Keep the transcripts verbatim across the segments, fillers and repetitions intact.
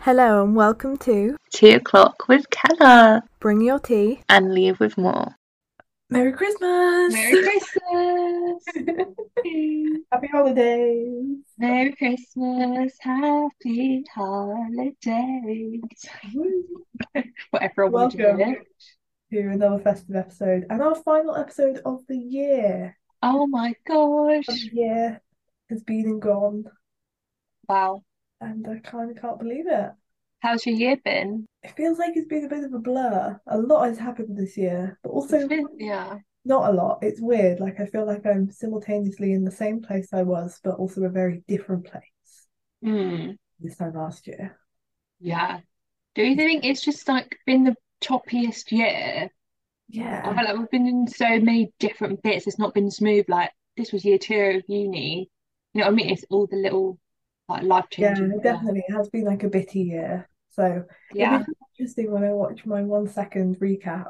Hello and welcome to Tea o'clock with Keller Bring Your Tea. and Leave with More. Merry Christmas! Merry Christmas! Happy holidays! Merry Christmas! Happy holidays! Whatever I wanted to Welcome hear. to another festive episode and our final episode of the year. Oh my The gosh! year has been and gone, Wow. and I kind of can't believe it. How's your year been? It feels like it's been a bit of a blur. A lot has happened this year, but It's also been, yeah. not a lot. It's weird. Like I feel like I'm simultaneously in the same place I was, but also a very different place Hmm. this time last year. Yeah. Do you think it's just like been the choppiest year? I Yeah. feel like we've been in so many different bits. It's not been smooth. Like this was year two of uni. You know what I mean? It's all the little like life Yeah, changing stuff. definitely. It has been like a bitty year. So it'll be Yeah. interesting when I watch my one second recap.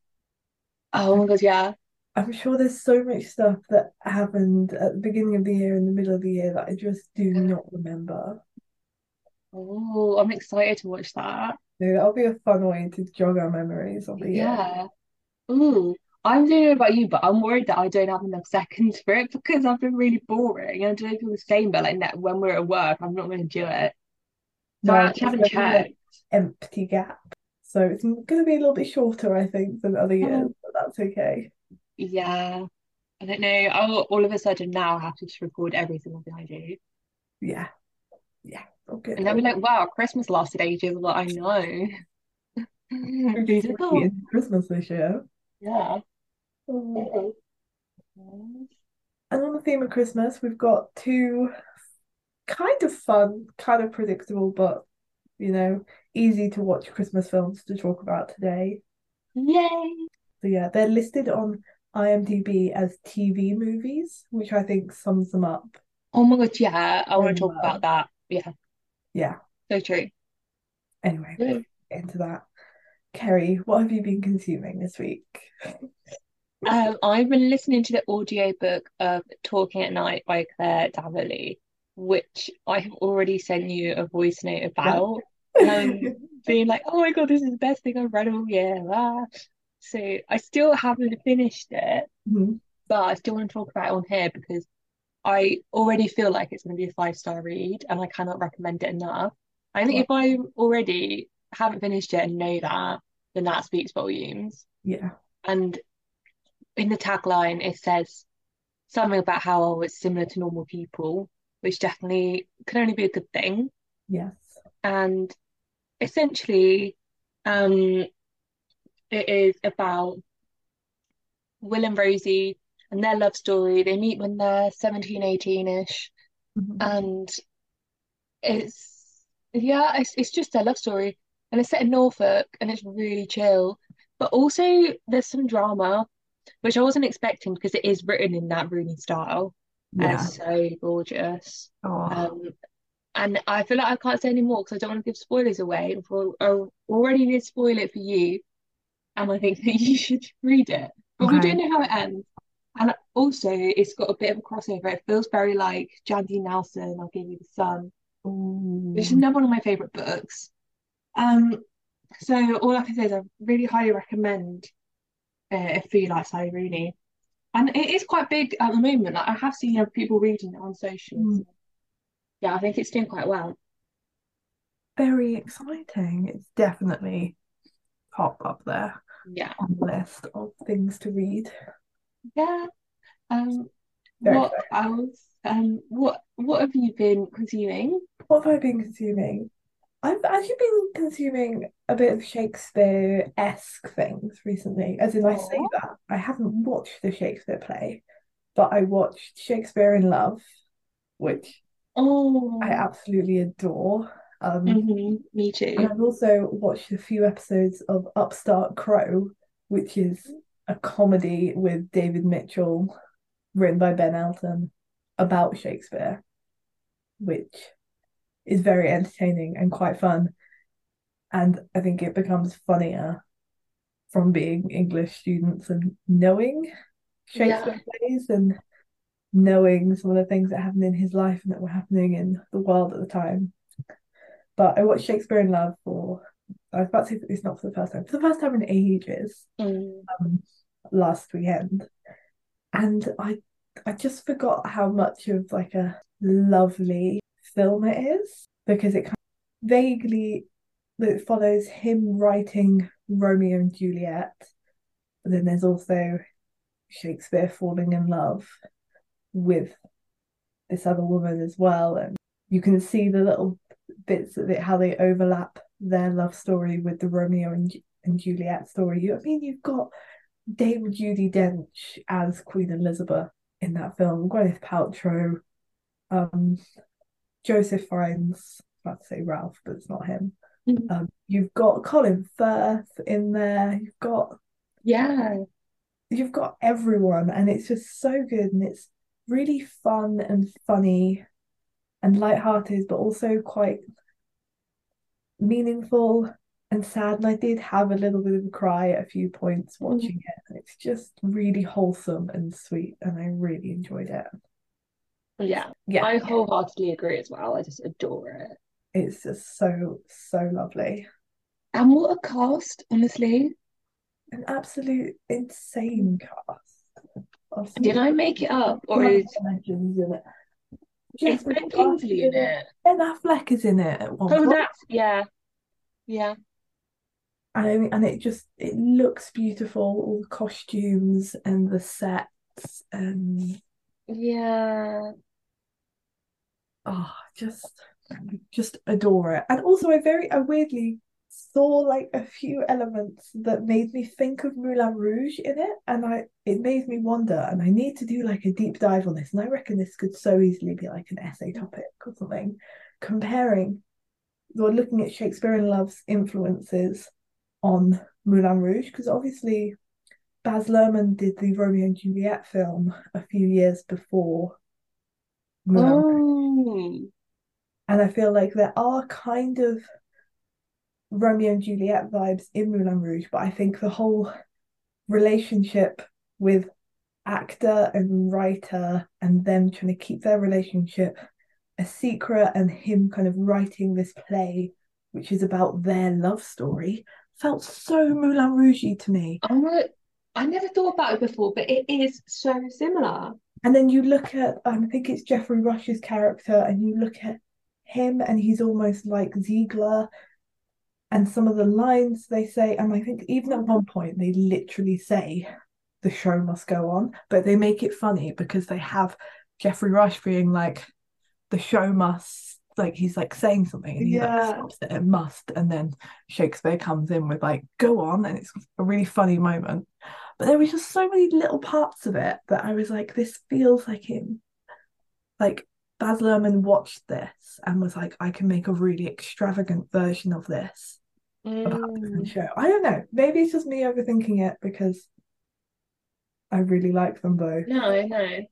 Oh my God, yeah. I'm sure there's so much stuff that happened at the beginning of the year and the middle of the year that I just do Yeah. not remember. Oh, I'm excited to watch that. So that'll be a fun way to jog our memories of the year. Yeah. Ooh. I don't know about you, but I'm worried that I don't have enough seconds for it because I've been really boring. I don't know if you're the same, but like ne- when we're at work, I'm not going to do it. So I No, actually it's haven't gonna be an checked. empty gap. So it's going to be a little bit shorter, I think, than other years, Oh, but that's okay. yeah. I don't know. I'll all of a sudden now have to just record every single thing I do. Yeah, yeah, all good. And I'll All be good. like, wow, Christmas lasted ages. Well, I know. We're Who'd just have already thought? into Christmas this year. Yeah. Oh. Mhm. And on the theme of Christmas, we've got two kind of fun, kind of predictable, but you know, easy to watch Christmas films to talk about today. Yay! So yeah, they're listed on IMDb as T V movies, which I think sums them up Oh my God, yeah. I want very to talk about well. that. Yeah, Yeah. so true. Anyway, Yeah. before we get into that, Kerry, what have you been consuming this week? Um, I've been listening to the audiobook of Talking at Night by Claire Daverly, which I have already sent you a voice note Yeah. about. Um, being like, oh my God, this is the best thing I've read all year. Ah. So I still haven't finished it, Mhm. but I still want to talk about it on here because I already feel like it's going to be a five star read and I cannot recommend it enough. I think Well, if I already haven't finished it and know that, then that speaks volumes. yeah. And in the tagline, it says something about how it's similar to normal people, which definitely can only be a good thing. Yes. And essentially, um, it is about Will and Rosie and their love story. They meet when they're seventeen, eighteen-ish, Mhm. and it's yeah, it's it's just their love story, and it's set in Norfolk, and it's really chill. But also, there's some drama, which I wasn't expecting because it is written in that Rooney style, and Yeah. it's so gorgeous. Oh, Um, and I feel like I can't say any more because I don't want to give spoilers away. For I already did spoil it for you, and I think that you should read it. But we okay. don't know how it ends. And also, it's got a bit of a crossover. It feels very like Jandy Nelson, I'll Give You the Sun, which is Ooh. another one of my favorite books. Um, so all I can say is I really highly recommend uh, if you like Sally Rooney. And it is quite big at the moment. Like I have seen other people reading it on socials. Mm. Yeah, I think it's doing quite well. Very exciting. It's definitely top up there Yeah. on the list of things to read. Yeah. Um, Very what exciting. else? Um, what what have you been consuming? What have I been consuming? I've actually been consuming a bit of Shakespeare-esque things recently. As in, I say Oh. that I haven't watched the Shakespeare play, but I watched Shakespeare in Love, which I Oh. absolutely adore. Um, Hmm. Me and too. I've also watched a few episodes of Upstart Crow, which is a comedy with David Mitchell, written by Ben Elton, about Shakespeare, which is very entertaining and quite fun. And I think it becomes funnier from being English students and knowing Yeah. Shakespeare plays and knowing some of the things that happened in his life and that were happening in the world at the time. But I watched Shakespeare in Love for, I was about to say it's not for the first time, for the first time in ages, Mm. um, last weekend. And I I just forgot how much of like a lovely film it is because it kind of vaguely it follows him writing Romeo and Juliet, but then there's also Shakespeare falling in love with this other woman as well, and you can see the little bits of it how they overlap their love story with the Romeo and, and Juliet story. You I mean you've got Dame Judi Dench as Queen Elizabeth in that film, Gwyneth Paltrow, um, Joseph Fiennes, I was about to say Ralph, but it's not him. Mm. Um, you've got Colin Firth in there. You've got Yeah. you've got everyone, and it's just so good, and it's really fun and funny and light-hearted, but also quite meaningful and sad. And I did have a little bit of a cry at a few points Mm. watching it. And it's just really wholesome and sweet, and I really enjoyed it. Yeah. Yeah, I wholeheartedly agree as well. I just adore it. it's just so, so lovely. And what a cast, honestly. An absolute insane cast of some Did of I make it up? Or the is legends in it. is Jeffrey Ben Rush is Kingsley in in it. it? Ben Affleck is in it at one Oh, point. that's yeah. Yeah. And I mean, and it just it looks beautiful, all the costumes and the sets and Yeah. oh just just adore it. And also I very I weirdly saw like a few elements that made me think of Moulin Rouge in it, and I it made me wonder, and I need to do like a deep dive on this, and I reckon this could so easily be like an essay topic or something, comparing or looking at Shakespeare in Love's influences on Moulin Rouge, because obviously Baz Luhrmann did the Romeo and Juliet film a few years before Moulin Rouge, Oh. and I feel like there are kind of Romeo and Juliet vibes in Moulin Rouge, but I think the whole relationship with actor and writer and them trying to keep their relationship a secret and him kind of writing this play which is about their love story felt so Moulin Rouge to me. I'm like, I never thought about it before, but it is so similar. And then you look at um, I think it's Geoffrey Rush's character, and you look at him and he's almost like Ziegler, and some of the lines they say, and I think even at one point they literally say the show must go on, but they make it funny because they have Geoffrey Rush being like, the show must, like he's like saying something and he like Yeah. stops it, it must, and then Shakespeare comes in with like go on, and it's a really funny moment. But there was just so many little parts of it that I was like, this feels like him, like Baz Luhrmann watched this and was like, I can make a really extravagant version of this about a different Mm. show. I don't know. Maybe it's just me overthinking it because I really like them both. No, no.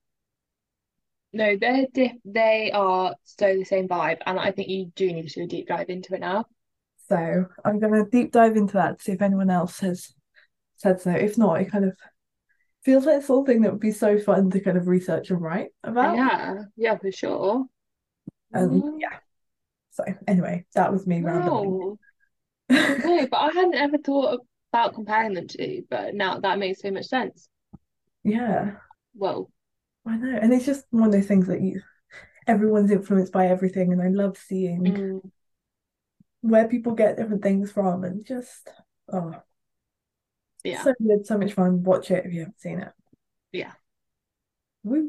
No, they're diff they are so the same vibe, and I think you do need to do a deep dive into it now. So I'm gonna deep dive into that to see if anyone else has said so. If not, it kind of feels like something that would be so fun to kind of research and write about. Yeah, yeah, for sure. And Mm. yeah. So anyway, that was me rambling. Wow. No, but I hadn't ever thought about comparing them to, but now that makes so much sense. Yeah, Well, I know. And it's just one of those things that you everyone's influenced by everything, and I love seeing mm, where people get different things from, and just oh, yeah, so good, so much fun. Watch it if you haven't seen it. yeah. Woo.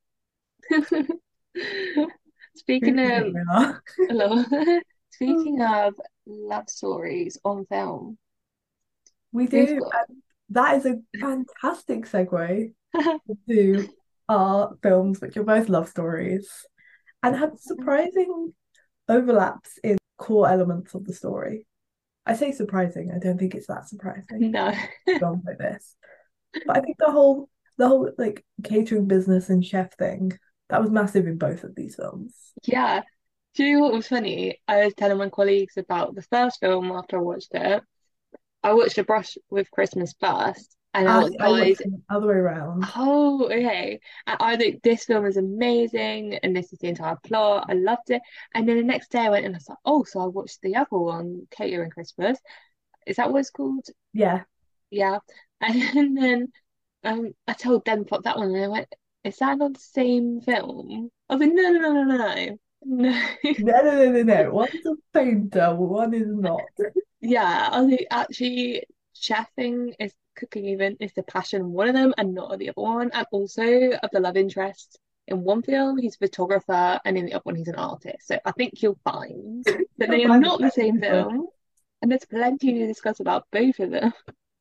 Speaking of Winner. hello, speaking of love stories on film, We we've do. got And that is a fantastic segue to our films, which are both love stories and have surprising overlaps in core elements of the story. I say surprising, I don't think it's that surprising. no. Films like this. But I think the whole the whole like catering business and chef thing, that was massive in both of these films. Yeah. Do you know what was funny? I was telling my colleagues about the first film after I watched it. I watched A Brush with Christmas first, And I I, got I guys, watched it the other way around. oh, okay. And I think this film is amazing, and this is the entire plot. I loved it. And then the next day I went and I thought, oh, so I watched the other one, Catering Christmas. Is that what it's called? Yeah. Yeah. And then um, I told them about that one, and they went, "Is that not the same film?" I was like, "No, no, no, no, no, no." No." No, no, no, no, no. One's a painter, one is not. Yeah, I think actually chefing is cooking even is the passion of one of them and not the other one, and also of the love interest. In one film, he's a photographer, and in the other one, he's an artist. So I think you'll find that You'll they are find it not the quite same different. film, and there's plenty to discuss about both of them.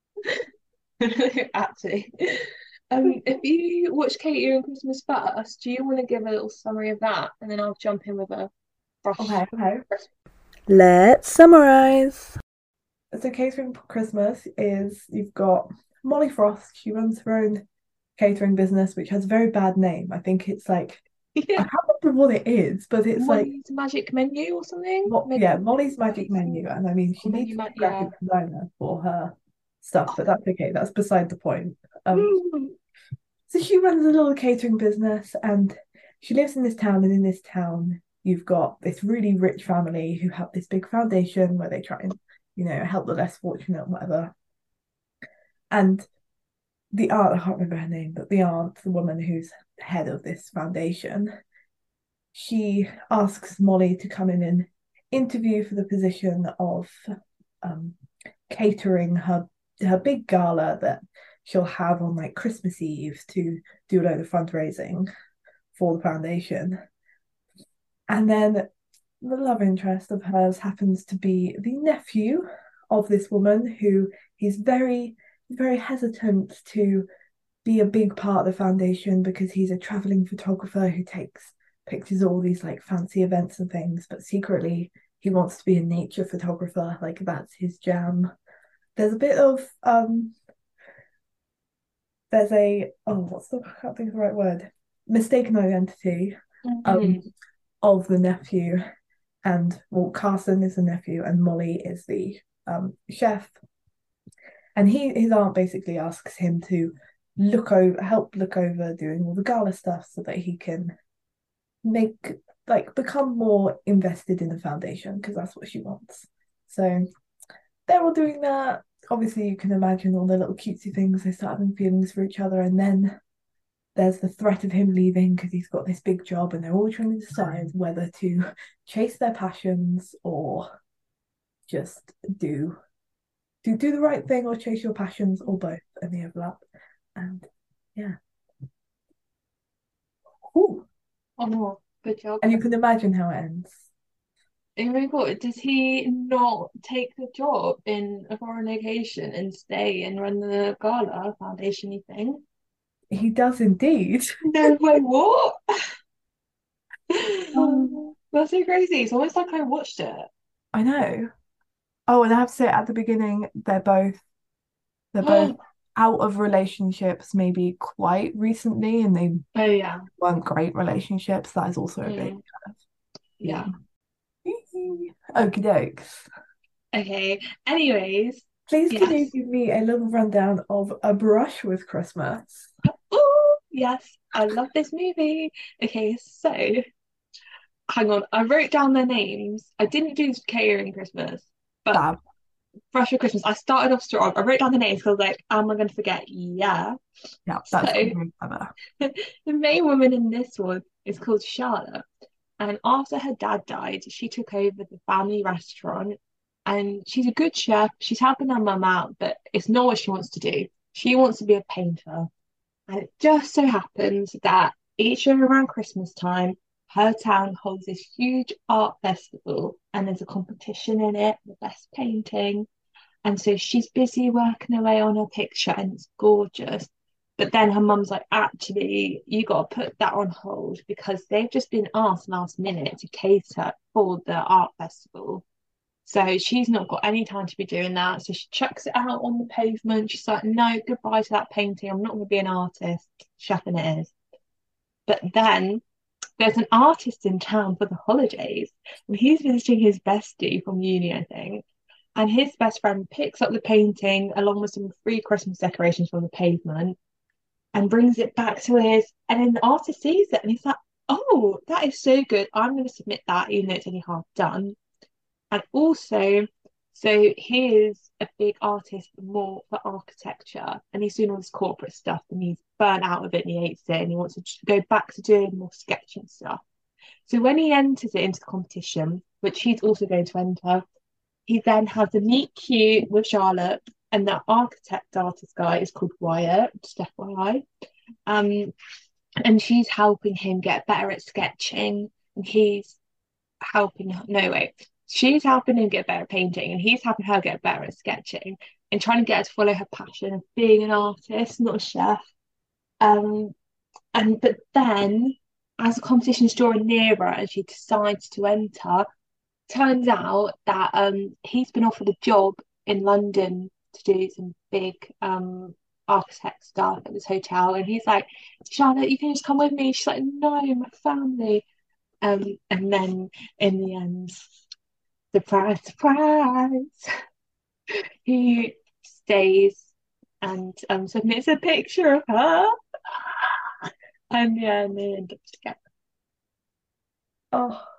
Actually. Um, if you watch Katie and Christmas first, do you want to give a little summary of that? And then I'll jump in with a brush. Okay, okay. Let's summarize. So, Catering Christmas is you've got Molly Frost. She runs her own catering business, which has a very bad name. I think it's like I Yeah. can't remember what it is, but it's like Molly's Magic Menu or something? what? Maybe Yeah, Molly's Magic Menu, and I mean she or needs Menu a Ma yeah. graphic designer for her stuff, but that's okay. That's beside the point. Um, Mm. so she runs a little catering business, and she lives in this town, and in this town you've got this really rich family who have this big foundation where they try and you know help the less fortunate, whatever. And the aunt, I can't remember her name, but the aunt, the woman who's head of this foundation, she asks Molly to come in and interview for the position of um, catering her her big gala that she'll have on like Christmas Eve to do a load of fundraising for the foundation. And then the love interest of hers happens to be the nephew of this woman who he's very very hesitant to be a big part of the foundation because he's a traveling photographer who takes pictures of all these like fancy events and things, but secretly he wants to be a nature photographer, like that's his jam. There's a bit of um there's a oh what's the I can't think of the right word. Mistaken identity um Mm. of the nephew, and well Carson is the nephew and Molly is the um chef, and he his aunt basically asks him to look over help look over doing all the gala stuff so that he can make like become more invested in the foundation because that's what she wants. So they're all doing that. Obviously you can imagine all the little cutesy things, they start having feelings for each other, and then there's the threat of him leaving because he's got this big job, and they're all trying to decide whether to chase their passions or just do do do the right thing or chase your passions or both, and they overlap. And yeah. Ooh. Oh, good job. And you can imagine how it ends. Oh my God, does he not take the job in a foreign location and stay and run the Gala Foundation thing? He does indeed. No way, what? Um, That's so crazy. It's almost like I watched it. I know. Oh, and I have to say at the beginning, they're both they're both Oh out of relationships maybe quite recently, and they yeah. weren't great relationships. That is also a big Mm, yeah. theme. Okie dokes. Okay. Anyways, Please, can you yes. give me a little rundown of A Brush with Christmas? Oh, yes. I love this movie. Okay, so hang on. I wrote down their names. I didn't do catering Christmas, but Fab. Brush for Christmas. I started off strong. I wrote down the names because I was like, am I going to forget? Yeah. Yeah, So that's very clever. the main woman in this one is called Charlotte. And after her dad died, she took over the family restaurant. And she's a good chef. She's helping her mum out, but it's not what she wants to do. She wants to be a painter. And it just so happens that each year around Christmas time, her town holds this huge art festival, and there's a competition in it, the best painting. And so she's busy working away on her picture, and it's gorgeous. But then her mum's like, actually, you got to put that on hold because they've just been asked last minute to cater for the art festival. So she's not got any time to be doing that. So she chucks it out on the pavement. She's like, no, goodbye to that painting. I'm not going to be an artist. Chefing it is. But then there's an artist in town for the holidays, and he's visiting his bestie from uni, I think. And his best friend picks up the painting along with some free Christmas decorations from the pavement and brings it back to his. And then the artist sees it and he's like, "Oh, that is so good. I'm going to submit that, even though it's only half done." And also, so he is a big artist more for architecture, and he's doing all this corporate stuff, and he's burnt out of it, and he hates it, and he wants to go back to doing more sketching stuff. So when he enters it into the competition, which he's also going to enter, he then has a meet cute with Charlotte, and the architect artist guy is called Wyatt, just F Y I. Um, and she's helping him get better at sketching, and he's helping her. No, wait. She's helping him get better at painting, and he's helping her get better at sketching and trying to get her to follow her passion of being an artist, not a chef. Um, and but then as the competition's drawing nearer and she decides to enter, turns out that um he's been offered a job in London to do some big um architect stuff at this hotel, and he's like, "Charlotte, you can just come with me." She's like, "No, my family." Um, and then in the end, surprise, surprise, he stays and um submits a picture of her, and yeah, and they end up together. Oh,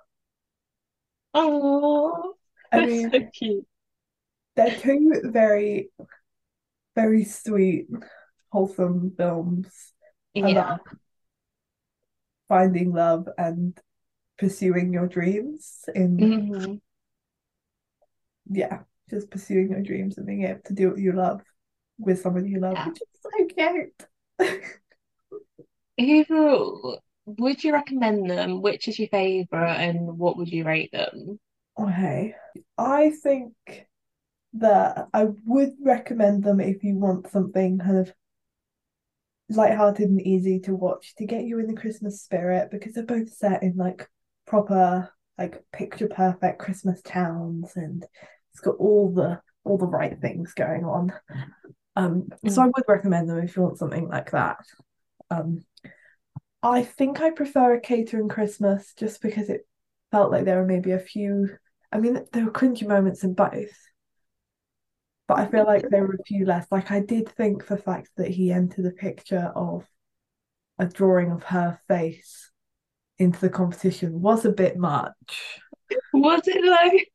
Oh, I that's so mean, cute. they're two very, very sweet, wholesome films Yeah. about finding love and pursuing your dreams in, Hmm. yeah, just pursuing your dreams and being able to do what you love with somebody you love, Yeah. which is so cute. Overall, would you recommend them? Which is your favorite, and what would you rate them? Okay. I think that I would recommend them if you want something kind of light-hearted and easy to watch to get you in the Christmas spirit, because they're both set in like proper, like picture perfect Christmas towns, and it's got all the all the right things going on. Um, so I Mm. would recommend them if you want something like that. Um, I think I prefer a catering Christmas just because it felt like there were maybe a few. I mean, there were cringy moments in both, but I feel like there were a few less. Like I did think the fact that he entered a picture of a drawing of her face into the competition was a bit much. Was it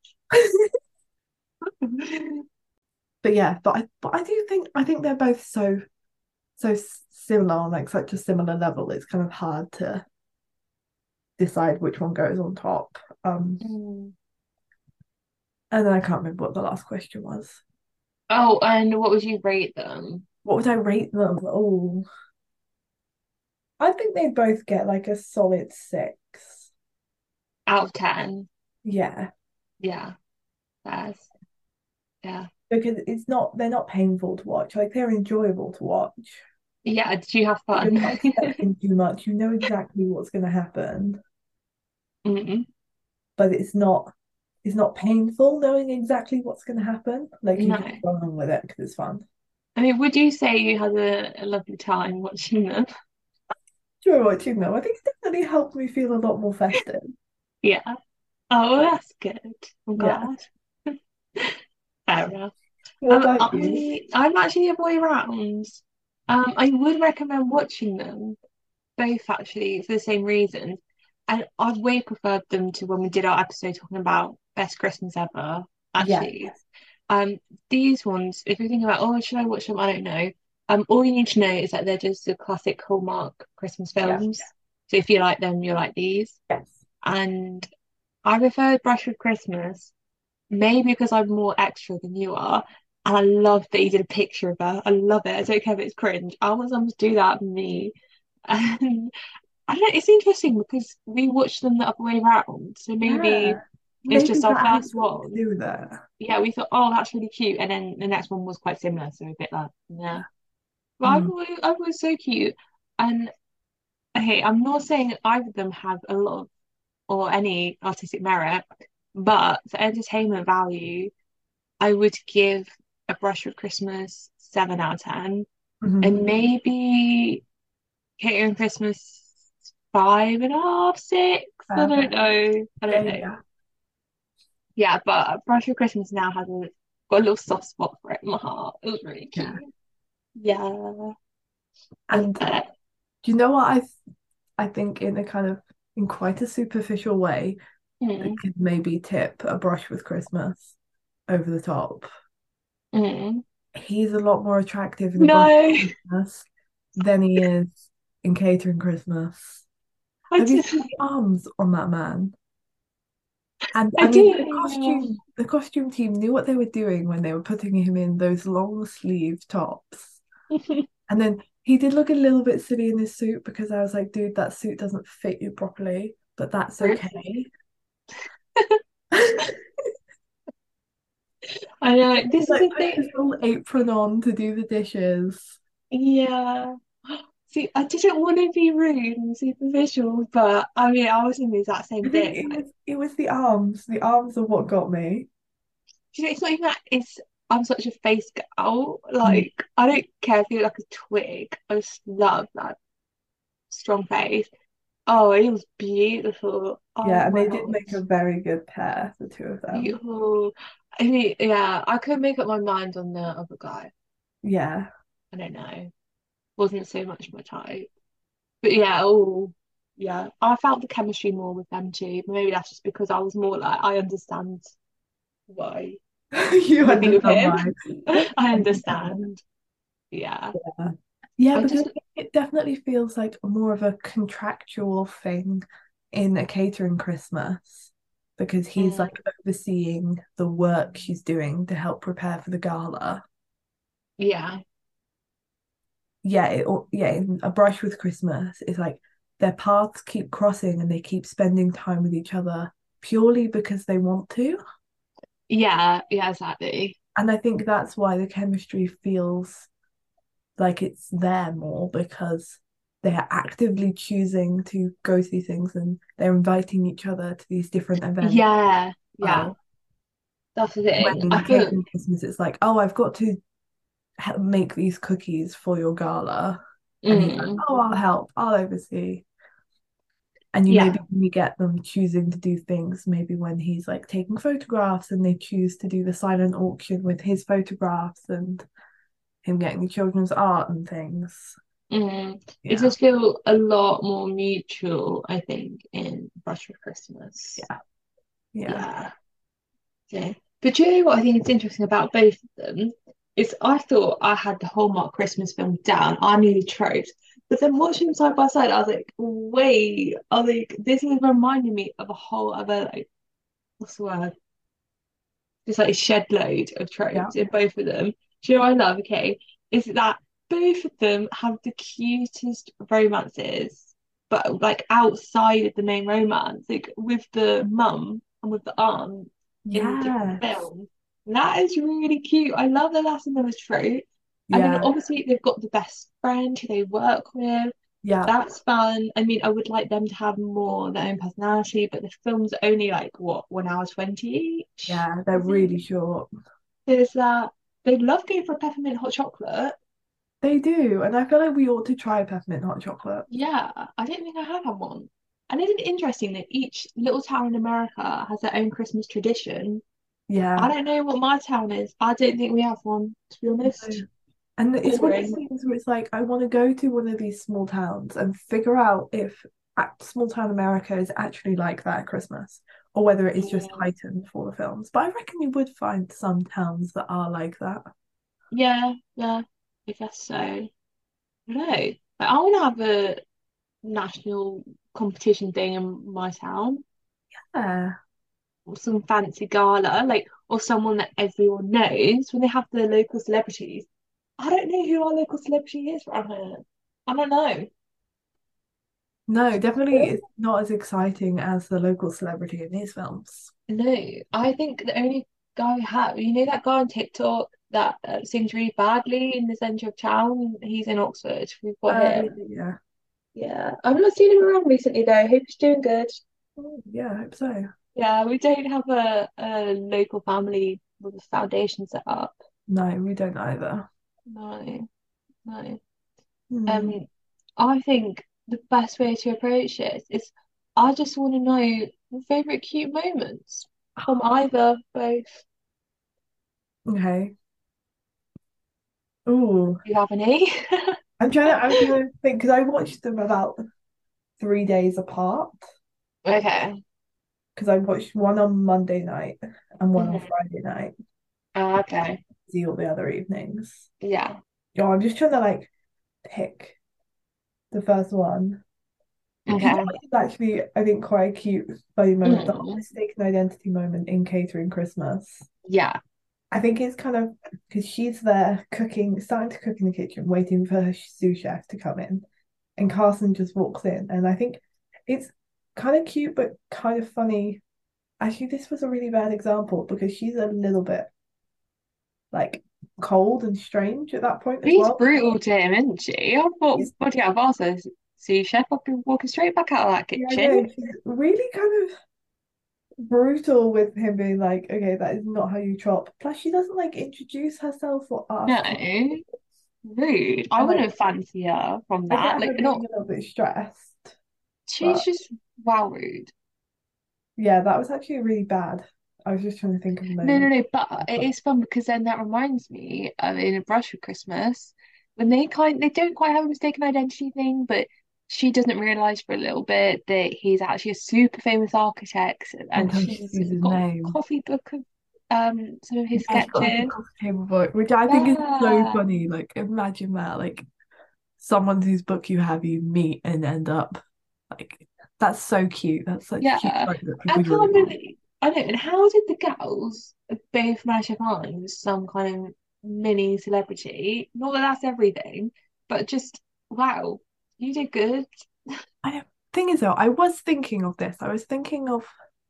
like? But yeah, but I but I do think I think they're both so so similar on like such a similar level. It's kind of hard to decide which one goes on top. Um, Mm. and then I can't remember what the last question was. Oh, and what would you rate them What would I rate them? Oh, I think they both get like a solid six. out of ten? Yeah, Yeah, that's yeah. because it's not they're not painful to watch. Like they're enjoyable to watch. Yeah, did you have You're fun? not expecting too much. You know exactly what's going to happen, Mm. but it's not it's not painful knowing exactly what's going to happen. Like you No. just go along with it because it's fun. I mean, would you say you had a, a lovely time watching them? Enjoy watching them. I think it definitely helped me feel a lot more festive. Yeah. Oh, well, that's good. I'm Yeah. glad. Fair enough. What Um, about you? I I'm actually a boy round. Um, I would recommend watching them both actually for the same reasons. And I'd way preferred them to when we did our episode talking about best Christmas ever, Yeah. actually. Um, these ones, if you're thinking about, oh, should I watch them? I don't know. Um, all you need to know is that they're just the classic Hallmark Christmas Yeah. films. So if you like them, you'll like these. Yes. And I prefer Brush with Christmas, maybe because I'm more extra than you are. And I love that you did a picture of her. I love it. I don't care if it's cringe. I want someone to do that for me. And I don't know, it's interesting because we watched them the other way around. So maybe Yeah. it's Maybe just our that has first something to one. do with it. Yeah, we thought, oh, that's really cute. And then the next one was quite similar. So a bit like, yeah. But I Mm. thought, I thought it was so cute. And hey, I'm not saying either of them have a lot of or any artistic merit, but for entertainment value, I would give A Brush with Christmas seven out of ten. Mhm. And maybe Catering Christmas five and a half, six. I don't Perfect. know. I Yeah, don't yeah, know. yeah. Yeah, but Brush with Christmas now has a got a little soft spot for it in my heart. It was really Yeah. cute. Yeah. And do Uh, you know what I th I think in a kind of in quite a superficial way that mm, could maybe tip A Brush with Christmas over the top. mm. He's a lot more attractive in A Brush No, with Christmas than he is in Catering Christmas. I Have you just seen the arms on that man? And I I mean, do. the Yeah. costume, the costume team knew what they were doing when they were putting him in those long sleeve tops. And then he did look a little bit silly in his suit because I was like, dude, that suit doesn't fit you properly, but that's Really? okay. I know. He This is like the put thing. his little apron on to do the dishes. Yeah. See, I didn't want to be rude and superficial, but I mean, I was in the exact I same think thing. it Like, was it was the arms. The arms are what got me. you know, it's not even that. It's I'm such a face girl. Mm. Like, I don't care if you look like a twig. I just love that strong face. Oh, it was beautiful. Oh Yeah, and my they did make a gosh, very good pair, the two of them. beautiful. I mean, yeah, I couldn't make up my mind on the other guy. Yeah. I don't know. Wasn't so much my type. But yeah, oh yeah. I felt the chemistry more with them too. Maybe that's just because I was more like I understand why You would be with understand him. why. I understand. Yeah. Yeah. Yeah, I because just it definitely feels like more of a contractual thing in A Catering Christmas because he's mm, like overseeing the work she's doing to help prepare for the gala. yeah. Yeah, it, yeah, in A Brush with Christmas, it's like their paths keep crossing and they keep spending time with each other purely because they want to. Yeah, yeah, exactly. And I think that's why the chemistry feels like it's there more because they're actively choosing to go through things and they're inviting each other to these different events. Yeah, yeah. Oh, That's the when thing. in I feel catering Christmas, it's like, oh, I've got to help make these cookies for your gala. And he's like, mm, oh, I'll help, I'll oversee. And you maybe yeah. you get them choosing to do things, maybe when he's like taking photographs and they choose to do the silent auction with his photographs and him getting the children's art and things. Mm. It Yeah, does feel a lot more mutual, I think, in Brush for Christmas. yeah, yeah. Yeah. Yeah. But do you know what I think is interesting about both of them? Is I thought I had the Hallmark Christmas film down. I knew the tropes. But then watching them side by side, I was like, wait, I was like, this is reminding me of a whole other like what's the word? Just like shed load of Yeah. tropes in both of them. Do you know what I love? Okay, is that both of them have the cutest romances, but like outside of the main romance, like with the mum and with the aunt in the different Yes. films. That is really cute. I love the Last of them as trope. And then Yeah. obviously they've got the best friend who they work with. Yeah. That's fun. I mean, I would like them to have more of their own personality, but the film's only like what, one hour twenty each, Yeah. They're is it? really short. There's that. They love going for a peppermint hot chocolate. They do. And I feel like we ought to try peppermint hot chocolate. Yeah, I don't think I have had one. And isn't it interesting that each little town in America has their own Christmas tradition? I Yeah. don't know what my town is. I don't think we have one, to be honest. No. And it's one of the Boring. things where it's like, I want to go to one of these small towns and figure out if small town America is actually like that at Christmas or whether it is just Mm. heightened for the films. But I reckon you would find some towns that are like that. Yeah, yeah, I guess so. I don't know. Like, I want to have a national competition thing in my town, Yeah. or some fancy gala, like, or someone that everyone knows when they have the local celebrities. I don't know who our local celebrity is around here. I don't know. No, definitely it's not as exciting as the local celebrity in these films. No, I think the only guy we have, you know, that guy on TikTok that uh, sings really badly in the centre of town. He's in Oxford. We've got Uh, yeah, him. yeah. Yeah, I've not seen him around recently though. Hope he's doing good. Oh, yeah, I hope so. Yeah, we don't have a, a local family with a foundation set up. No, we don't either. No, no. Hmm. Um, I think the best way to approach it is I just want to know your favorite cute moments from either, both. Okay. Oh, Do you have any? I'm trying to. I'm trying to think because I watched them about three days apart. Okay. Because I watched one on Monday night and one on Mhm. Friday night. Ah, okay. See all the other evenings. Yeah. Yo, I'm just trying to like pick the first one. Because Okay. that is actually, I think, quite a cute, funny moment. The whole Mm. mistaken identity moment in Catering Christmas. Yeah. I think it's kind of because she's there cooking, starting to cook in the kitchen, waiting for her sous chef to come in. And Carson just walks in. And I think it's kind of cute, but kind of funny. Actually, this was a really bad example because she's a little bit like cold and strange at that point as She's well. brutal to him, isn't she? I thought, She's, what do you have, also? See, chef, I'd be walking straight back out of that yeah, I kitchen. know, she's really kind of brutal with him being like, okay, that is not how you chop. Plus, she doesn't like introduce herself or No, ask questions. rude. I And like, wouldn't fancy her from I that. get her Like, being not, a little bit stressed, she's but just wow rude. yeah, that was actually really bad. I was just trying to think of a No, no, moment. no, but it is fun because then that reminds me of in A Brush with Christmas when they kind they don't quite have a mistaken identity thing, but she doesn't realize for a little bit that he's actually a super famous architect and Until she she's sees his got a name. coffee book of um some of his Yeah, she got like a sketches. coffee table book, which I think is so Yeah. funny. Like, imagine that, like someone whose book you have you meet and end up like that's so cute. That's such cute Yeah. like that I people really can't want. believe I know, and how did the girls both manage to find some kind of mini celebrity? Not that that's everything, but just wow, you did good. I know. Thing is though, I was thinking of this. I was thinking of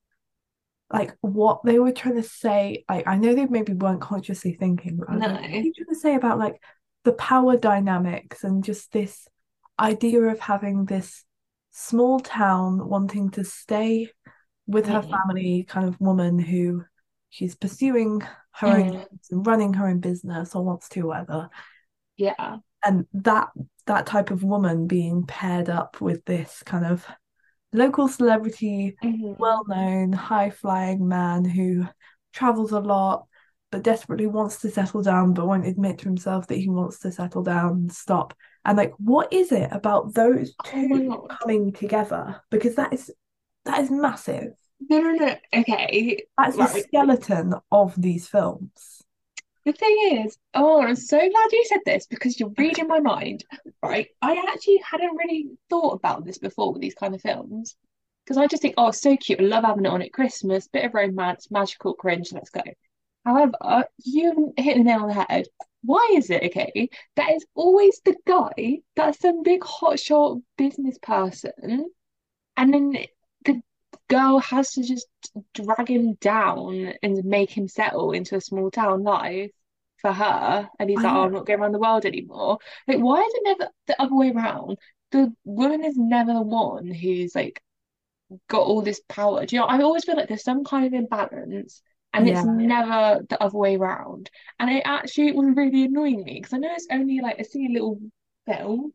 like what they were trying to say. Like I know they maybe weren't consciously thinking, but I was No. like, what are you trying to say about like the power dynamics and just this idea of having this small town wanting to stay with her Mm. family kind of woman who she's pursuing her own Mm. dreams and running her own business or wants to whatever Yeah. and that that type of woman being paired up with this kind of local celebrity, Hmm. well-known high-flying man who travels a lot but desperately wants to settle down but won't admit to himself that he wants to settle down and stop. And like what is it about those Oh my two God. coming together, because that is that is massive. No, no, no. Okay. That's the Right. skeleton of these films. The thing is, oh, I'm so glad you said this because you're reading my mind. Right. I actually hadn't really thought about this before with these kind of films. Because I just think, oh, it's so cute. I love having it on at Christmas, bit of romance, magical cringe, let's go. However, you hit the nail on the head. Why is it, okay, that is always the guy that's some big hotshot business person, and then the girl has to just drag him down and make him settle into a small town life for her, and he's I like, oh, know. I'm not going around the world anymore. Like, why is it never the other way around? The woman is never the one who's like got all this power. Do you know, I always feel like there's some kind of imbalance and it's Yeah. never the other way around. And it actually was really annoying me because I know it's only like a silly little film,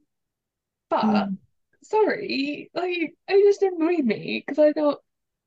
but Mm. sorry, like it just annoyed me because I thought,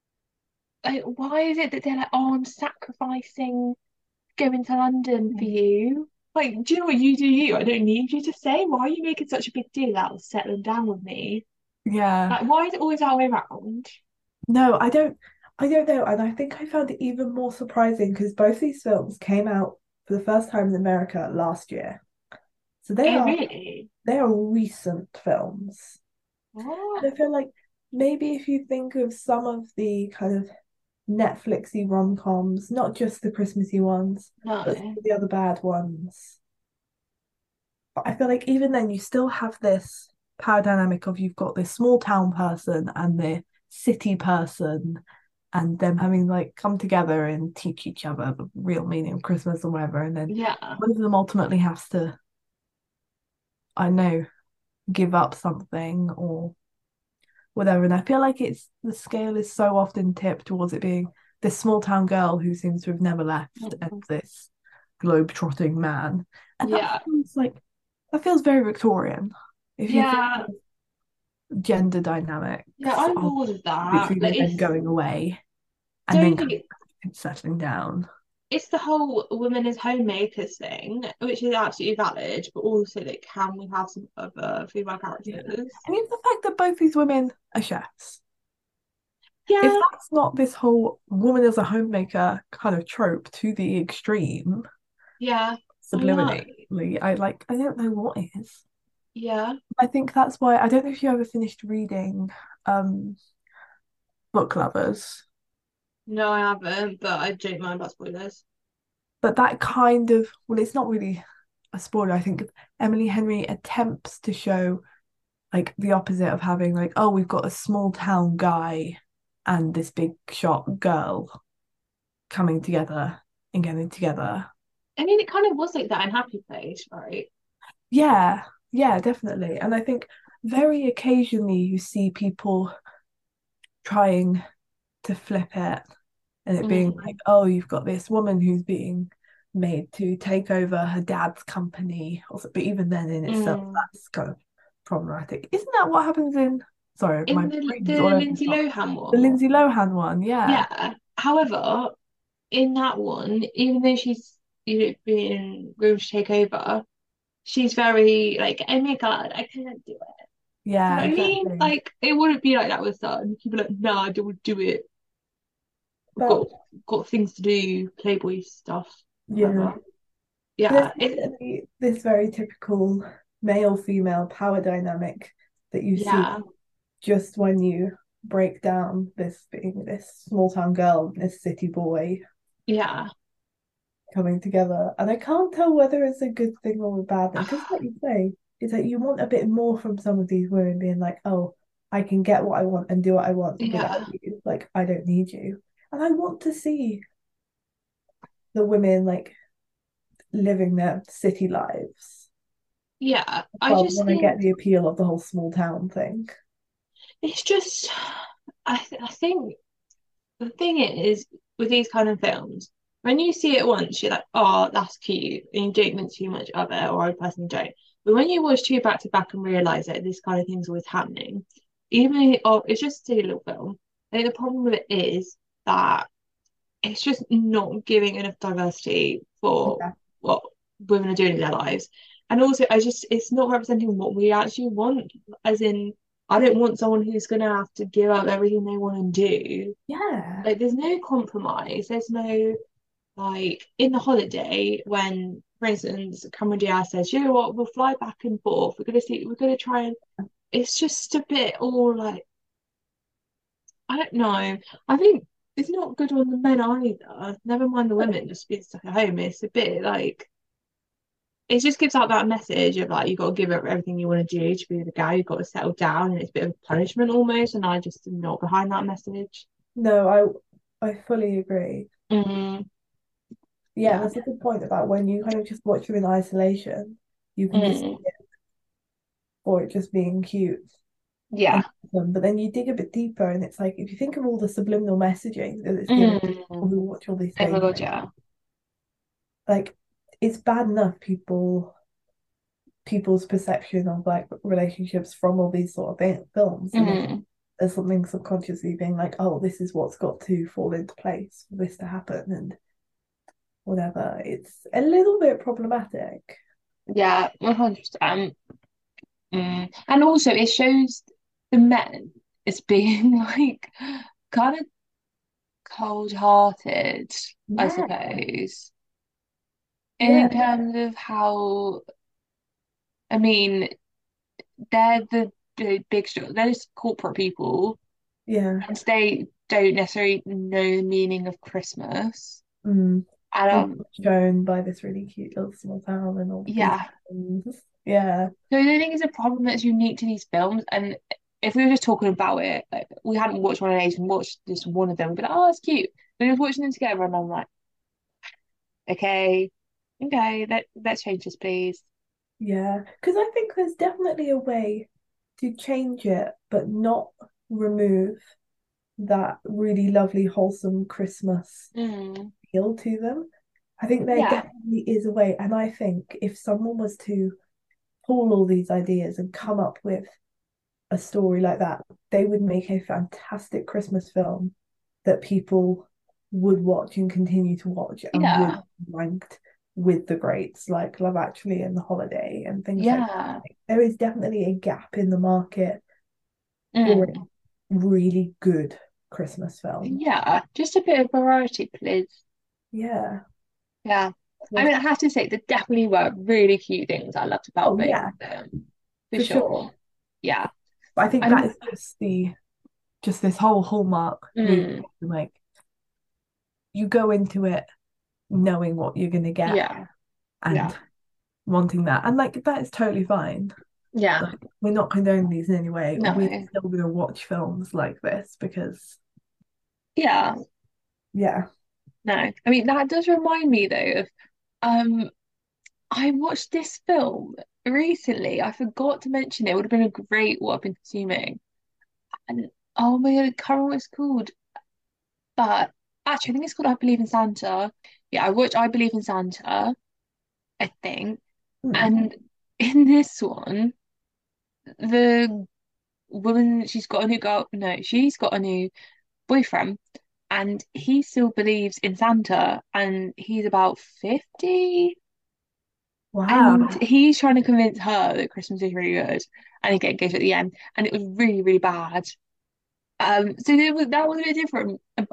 like, why is it that they're like, oh, I'm sacrificing going to London for you? Like, do you know what, you do you? I don't need you to say. Why are you making such a big deal out of settling down with me? Yeah. Like, why is it always our way around? No, I don't I don't know. And I think I found it even more surprising because both these films came out for the first time in America last year. So they Oh, are really? they are recent films. And What? I feel like maybe if you think of some of the kind of Netflixy rom-coms, not just the Christmassy ones, but some No. of the other bad ones. But I feel like even then you still have this power dynamic of you've got this small town person and the city person and them having like come together and teach each other the real meaning of Christmas or whatever. And then Yeah. one of them ultimately has to, I know, give up something or whatever. And I feel like it's the scale is so often tipped towards it being this small town girl who seems to have never left and Mm. this globe-trotting man. And that Yeah. feels like that feels very Victorian. If you think Yeah. of gender Yeah, dynamics I'm of bored of that. obviously Like women it's going away and then don't kind think of settling down. it's the whole women as homemakers thing, which is absolutely valid, but also like, can we have some other female Yeah. characters? And even the fact that both these women are chefs. If Yeah, that's not this whole woman as a homemaker kind of trope to the extreme, yeah, I know. subliminally, I like I don't know what is. Yeah, I think that's why I don't know if you ever finished reading um Book Lovers, no, I haven't, but I don't mind about spoilers. but that kind of well, it's not really a spoiler. I think Emily Henry attempts to show like the opposite of having like, oh, we've got a small town guy and this big shot girl coming together and getting together. I mean, it kind of was like that in Happy Place, right? Yeah, yeah, definitely. And I think very occasionally you see people trying to flip it and it being like, Mm, oh, you've got this woman who's being made to take over her dad's company. Also, but even then in itself, mm. that's kind of problematic. Isn't that what happens in, sorry, my In the brain's all the over the Lindsay shop. Lohan The one, Lindsay Lohan one, yeah. yeah. However, in that one, even though she's you know being groomed to take over, she's very like, oh my God, I can't do it. Do you Yeah, know what I mean? exactly. Like, it wouldn't be like that with Sun. She'd be like, no, I don't do it. I've But got got things to do, Playboy stuff, yeah, whatever. there's Yeah, it, definitely this very typical male female power dynamic that you see yeah, just when you break down this being this small town girl, this city boy yeah, coming together. And I can't tell whether it's a good thing or a bad thing. Because, like you say, it's like you want a bit more from some of these women being like, oh, I can get what I want and do what I want without yeah, you. Like, I don't need you. And I want to see the women like living their city lives yeah. I rather just than I get think the appeal of the whole small town thing. it's just, I, th I think the thing is with these kind of films, when you see it once, you're like, oh, that's cute, and you don't think too much of it, or I personally don't. But when you watch two back to back and realize that this kind of thing's always happening, even if oh, it's just a silly little film, I think the problem with it is that it's just not giving enough diversity for Yeah. what women are doing in their lives. And also, I just, it's not representing what we actually want. As in, I don't want someone who's going to have to give up everything they want to do. Yeah. Like, there's no compromise. There's no, like, in the holiday, when, for instance, Cameron Diaz says, you know what, we'll fly back and forth. We're going to see, we're going to try and, it's just a bit all like, I don't know. I think it's not good on the men either. Never mind the women just being stuck at home. It's a bit like it just gives out that message of like you got to give up everything you want to do to be the guy. You've got to settle down, and it's a bit of punishment almost. And I just am not behind that message. No, I I fully agree. Mm, Yeah, yeah. that's a good point about when you kind of just watch them in isolation, you can just see Mm, it for it just being cute and yeah. awesome. But then you dig a bit deeper, and it's like if you think of all the subliminal messaging that it's giving people Mm. who watch all these Oh my things, God, yeah. like it's bad enough people people's perception of like relationships from all these sort of thing, films, and then Mm, there's something subconsciously being like, oh, this is what's got to fall into place for this to happen, and whatever. It's a little bit problematic. yeah, one hundred percent. Mm. And also, it shows the men as being like kind of cold-hearted, I Yeah, suppose. yeah, In terms of how, I mean, they're the, the big, st- they're just corporate people, yeah. and they don't necessarily know the meaning of Christmas. Mm. And And um, shown by this really cute little small town and all the beautiful yeah, things. Yeah, so I think it's a problem that's unique to these films. And if we were just talking about it, like we hadn't watched one of these and watched just one of them, we'd be like, oh, it's cute. We're just watching them together, and I'm like, okay, okay, let let's change this, please. yeah. Because I think there's definitely a way to change it, but not remove that really lovely, wholesome Christmas Mm, feel to them. I think there yeah. definitely is a way. And I think if someone was to pull all these ideas and come up with a story like that, they would make a fantastic Christmas film that people would watch and continue to watch and would Yeah. be ranked with the greats like Love Actually and The Holiday and things like Yeah. that. There is definitely a gap in the market for Mm. really good Christmas films. Yeah. Just a bit of variety, please. Yeah. Yeah. I Well, mean, I have to say, there definitely were really cute things I loved about oh both yeah, of them, for for sure. sure. Yeah. But I think that Um, is just the just this whole hallmark movie. mm, Like you go into it knowing what you're gonna get yeah. and Yeah. wanting that. And like that is totally fine. Yeah. Like we're not condoning these in any way. We're No. still gonna watch films like this because Yeah. yeah. No. I mean, that does remind me though of um I watched this film recently. I forgot to mention it. It would have been a great what I've been consuming. And oh my God, I can't remember what it's called. But actually, I think it's called I Believe in Santa. Yeah, I watched I Believe in Santa, I think. Hmm. And in this one, the woman, she's got a new girl. No, she's got a new boyfriend, and he still believes in Santa, and he's about fifty. And Wow. he's trying to convince her that Christmas is really good, and he get engaged at the end, and it was really, really bad. Um, so it was, that was a bit different. But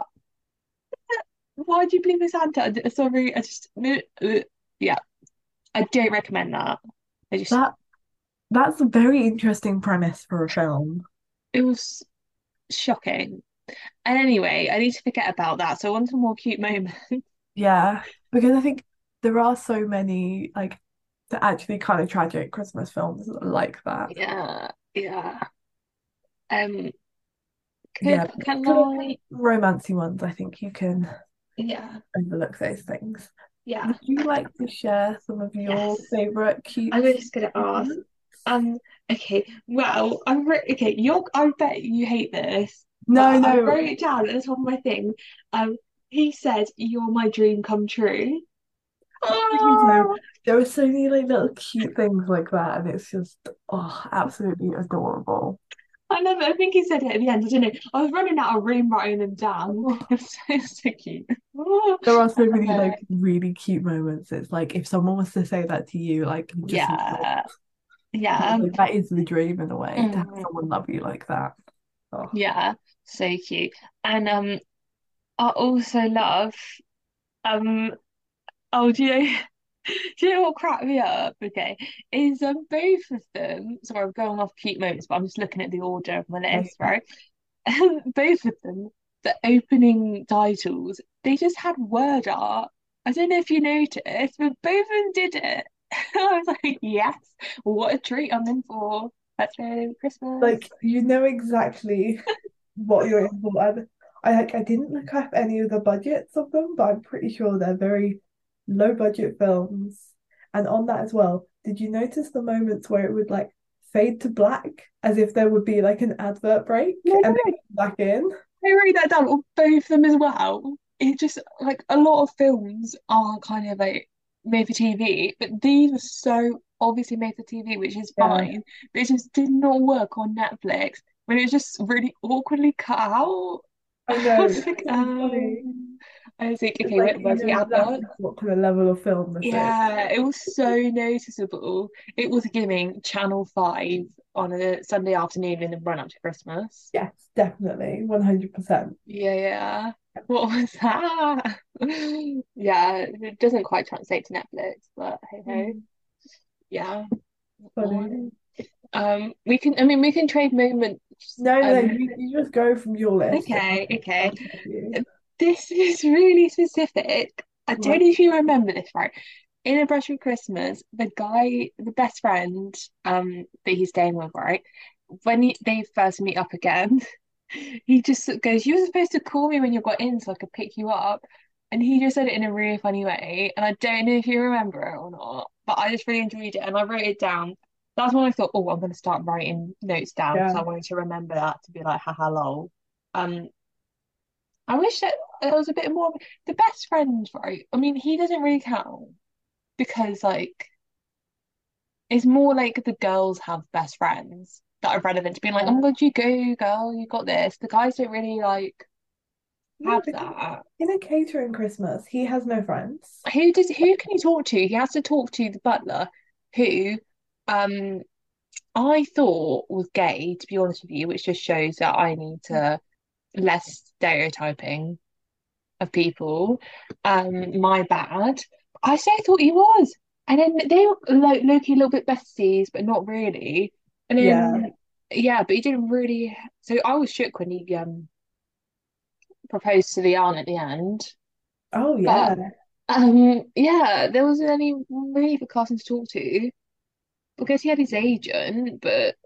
why do you believe in Santa? Sorry, I just yeah, I don't recommend that. I just That that's a very interesting premise for a film. it was shocking. And anyway, I need to forget about that. So I want some more cute moments. Yeah. Because I think there are so many like the actually kind of tragic Christmas films like that. Yeah, yeah. Um, could Yeah. can For the I? romancy ones, I think you can Yeah, overlook those things. yeah. Would you like to share some of your Yes. favorite I cute was just gonna ask. moments? Um, okay. Well, I'm re okay. You're. I bet you hate this, but No, I no. wrote it down at the top of my thing. Um, he said, "You're my dream come true." So Oh, there are so many like little cute things like that, and it's just oh, absolutely adorable. I love it. I think he said it at the end. I don't know. I was running out of room writing them down. Oh, It was so, so cute. Oh, there are I so many love like it. really cute moments. It's like if someone was to say that to you, like you just Yeah, yeah, like, that is the dream in a way to have mm, someone love you like that. Oh, yeah. So cute. And um, I also love um. Oh, do you know? Do you know what cracked me up? Okay, is um both of them. Sorry, I'm going off cute moments, but I'm just looking at the order of my okay. list, right? And both of them, the opening titles, they just had word art. I don't know if you noticed, but both of them did it. I was like, yes, what a treat I'm in for. Let's go Christmas. Like you know exactly what you're in for. And I like I didn't look up any of the budgets of them, but I'm pretty sure they're very low budget films. And on that as well, did you notice the moments where it would like fade to black as if there would be like an advert break No, and no, then no. come back in? I wrote that down. Or both of them as well. It just like a lot of films are kind of like made for T V, but these were so obviously made for T V, which is Yeah, fine. But it just did not work on Netflix when it was just really awkwardly cut out. I I know, was it's like, so funny. um, I was like, It's okay, like where, you where's know the advert? exactly what kind of level of film this is. Yeah, it was so noticeable. It was giving Channel five on a Sunday afternoon in the run up to Christmas. Yes, definitely, one hundred percent. Yeah, yeah. What was that? Yeah, it doesn't quite translate to Netflix, but hey ho. Mm, Yeah. funny. One. Um, we can, I mean, we can trade moments. No, no, Um, you, you just go from your list and okay, I'll okay. tell you. This is really specific. I don't Right. know if you remember this, right? In A Brush with Christmas, the guy, the best friend, um, that he's staying with, right? When he, they first meet up again, he just goes, "You were supposed to call me when you got in so I could pick you up." And he just said it in a really funny way. And I don't know if you remember it or not, but I just really enjoyed it and I wrote it down. That's when I thought, oh, I'm going to start writing notes down because Yeah, I wanted to remember that to be like, haha, lol. Um, I wish that there was a bit more. The best friend, right? I mean, he doesn't really count because, like, it's more like the girls have best friends that are relevant to being like, oh yeah, my God, you go, girl, you got this. The guys don't really like. No, have because that. in a catering Christmas, he has no friends. Who does who can he talk to? He has to talk to the butler, who um I thought was gay, to be honest with you, which just shows that I need to less stereotyping of people. Um, my bad. I say I thought he was. And then they were like Loki a little bit besties, but not really. And Yeah. then yeah, but he didn't really, so I was shook when he um proposed to the aunt at the end. Oh But yeah. um yeah, there wasn't any really for Carson to talk to because he had his agent, but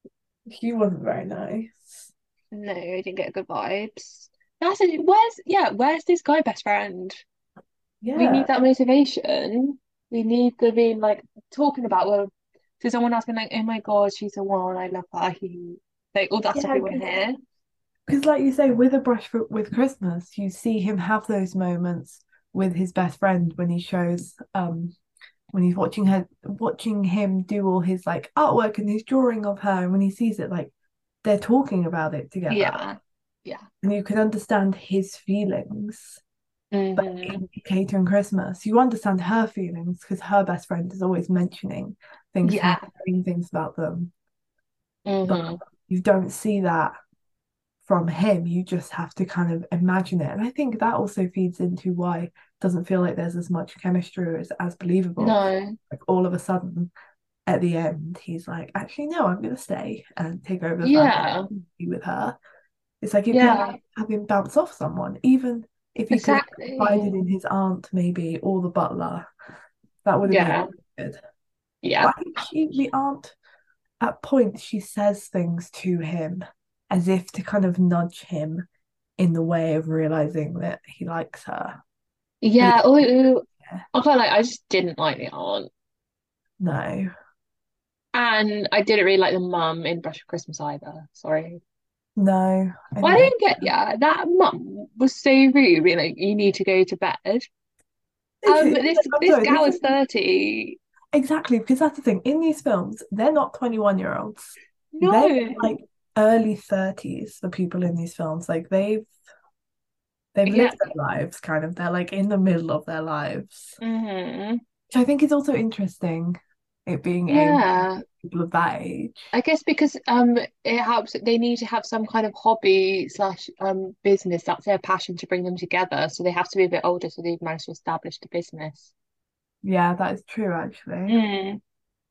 He wasn't very nice. no, I didn't get good vibes. That's it. Where's yeah, where's this guy best friend? We Yeah. need that motivation. We need to be like talking about well, so someone asking like, oh my God, she's the one, I love her. He like all that stuff Yeah, we want to because hear. because like you say, with a brush for, with Christmas, you see him have those moments with his best friend when he shows um when he's watching her watching him do all his like artwork and his drawing of her, and when he sees it, like they're talking about it together, Yeah. Yeah. and you can understand his feelings. But Hmm. in Catering Christmas, you understand her feelings because her best friend is always mentioning things to her, Yeah. saying things about them. But Hmm. you don't see that from him. You just have to kind of imagine it. And I think that also feeds into why it doesn't feel like there's as much chemistry as, as believable. No. Like all of a sudden at the end, he's like, actually, no, I'm going to stay and take over the family Yeah. with her. It's like you can Yeah. have him bounce off someone, even if he could have confided Exactly. in his aunt, maybe, or the butler. That would have been Yeah. good. Yeah. But I think she, the aunt, at points, she says things to him as if to kind of nudge him in the way of realizing that he likes her. And Yeah. Oh, yeah, I felt like I just didn't like the aunt. no, And I didn't really like the mum in Brush of Christmas either. Sorry. no, I Well, I didn't like didn't get, her. yeah, that mum was so rude, being like, you need to go to bed. Um, Okay, this I'm this sorry, gal this is is thirty. exactly because that's the thing. In these films, they're not twenty-one year olds. They're No. like early thirties, the people in these films. Like they've they've Yeah. lived their lives kind of. They're like in the middle of their lives. Hmm. Which I think is also interesting, it being aimed Yeah. at people of that age. I guess because um it helps they need to have some kind of hobby slash um business that's their passion to bring them together. So they have to be a bit older so they've managed to establish the business. Yeah, that is true actually. Mm.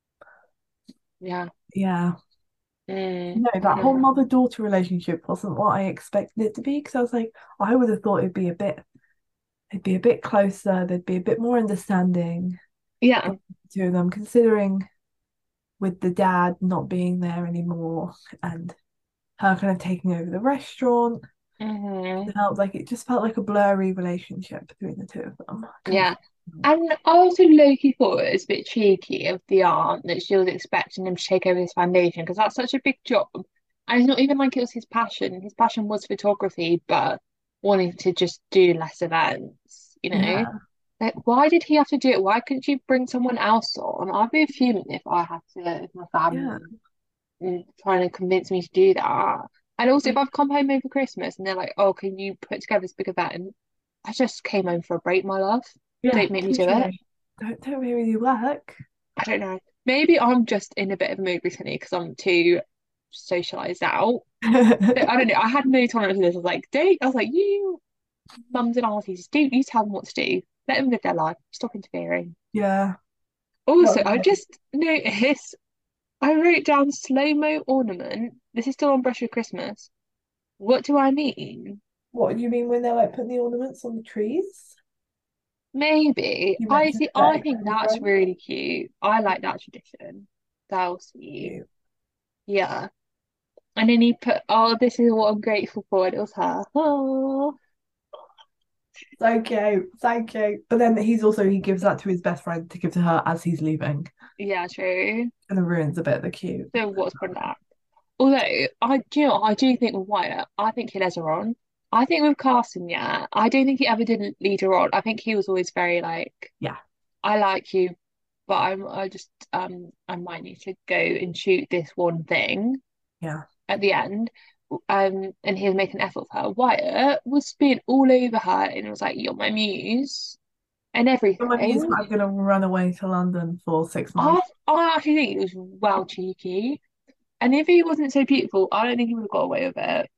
Yeah. Yeah. Mm. No, that whole Mm. mother-daughter relationship wasn't what I expected it to be because I was like, I would have thought it'd be a bit it'd be a bit closer, there'd be a bit more understanding Yeah. between the two of them, considering with the dad not being there anymore and her kind of taking over the restaurant. Hmm. It felt like it just felt like a blurry relationship between the two of them. Yeah. Confusing. And I also low-key thought it was a bit cheeky of the aunt that she was expecting him to take over his foundation because that's such a big job. And it's not even like it was his passion. His passion was photography, but wanting to just do less events, you know? Yeah, Like, why did he have to do it? Why couldn't you bring someone else on? I'd be fuming if I had to, if my yeah. family mm, trying to convince me to do that. And also, if Like, I've come home over Christmas and they're like, "Oh, can you put together this big event?" I just came home for a break, my love. yeah, Don't make me do it. literally. Don't don't really do work. I don't know. Maybe I'm just in a bit of a mood recently because I'm too socialized out. But I don't know. I had no tolerance for this. I was like, don't. I was like, you mums and aunties, don't you tell them what to do. Let them live their life. Stop interfering. Yeah. Also, Not I really. just noticed I wrote down slow-mo ornament. This is still on Brush with Christmas. What do I mean? What do you mean when they're like putting the ornaments on the trees? Maybe. You meant I to see, set I think that's extra really cute. I like that tradition. That was sweet. cute. Yeah. And then he put, oh, this is what I'm grateful for. And it was her. Oh, So cute, so cute. But then he's also he gives that to his best friend to give to her as he's leaving, yeah, true. and it ruins a bit of the cute. So what's from that? Although, I do you know, what, I do think with Wyatt, I think he led her on. I think with Carson, yeah, I don't think he ever did lead her on. I think he was always very like, Yeah, I like you, but I'm, I just, um, I might need to go and shoot this one thing yeah, at the end. um and he was making an effort for her. Wyatt was being all over her and was like, "You're my muse," and Some of you everything. are going to run away to London for six I months. I actually think it was well cheeky. And if he wasn't so beautiful, I don't think he would have got away with it.